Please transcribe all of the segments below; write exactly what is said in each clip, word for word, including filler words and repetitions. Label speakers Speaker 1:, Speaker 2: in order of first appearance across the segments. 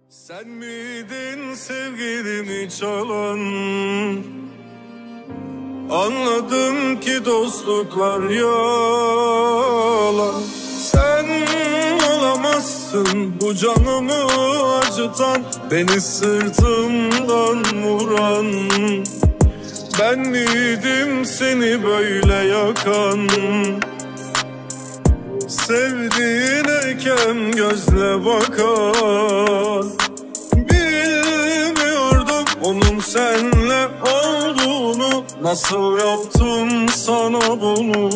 Speaker 1: Sen miydin sevgilimi çalan? Anladım ki dostluklar yalan. Sen olamazsın bu canımı acıtan, beni sırtımdan vuran. Ben miydim seni böyle yakan? Sevdiğine kem gözle bakan. Bilmiyordum onun senle olduğunu, nasıl yaptım sana bunu?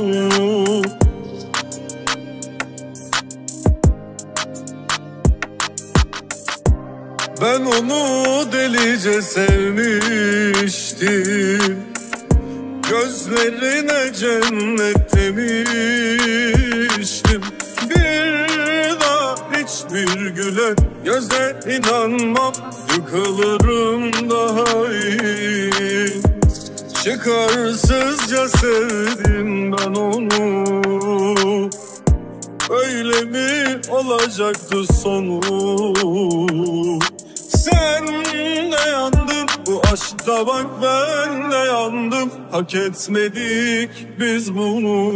Speaker 1: Ben onu delice sevmiştim, gözlerine cennet demiştim. Bir daha hiçbir gülen göze inanmam, yıkılırım daha iyi. Çıkarsızca sevdim ben onu, öyle mi olacaktı sonu? Sen de yandın bu aşkta, bak ben de yandım. Hak etmedik biz bunu.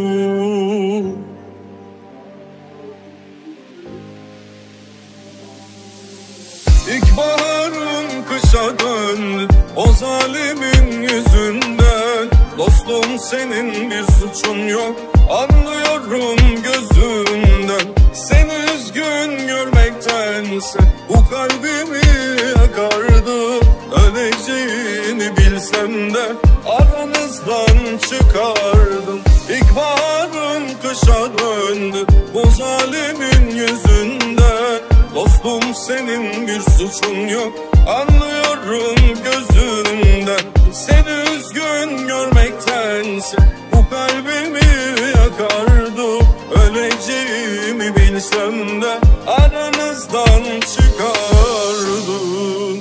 Speaker 1: İlkbaharım kışa döndü o zalimin yüzünden. Dostum senin bir suçun yok, anlıyorum gözünden. Seni üzgün görmektense bu kalbimi yakardı. Öleceğini bilsem de aranızdan çıkardım. İlkbaharım kışa döndü bu zalimin yüzünden. Dostum senin bir suçun yok, anlıyorum gözünden. Seni üzgün görmektense bu kalbimi yakardı. Öleceğimi bilsem de aranızdan çıkardın.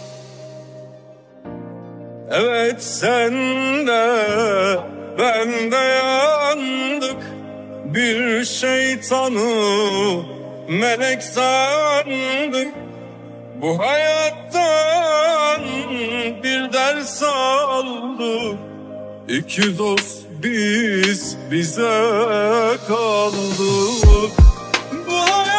Speaker 1: Evet sen de ben de yandık, bir şeytanı melek sandık. Bu hayattan bir ders aldık. İki dost biz bize kaldık. Bu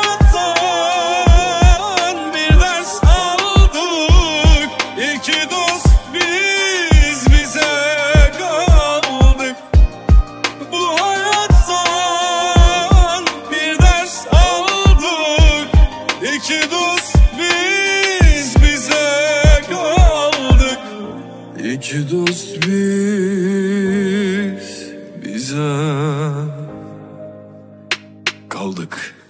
Speaker 1: hayattan bir ders aldık. İki dost biz bize kaldık. Bu hayattan bir ders aldık. İki dost biz bize kaldık. İki dost biz bize kaldık.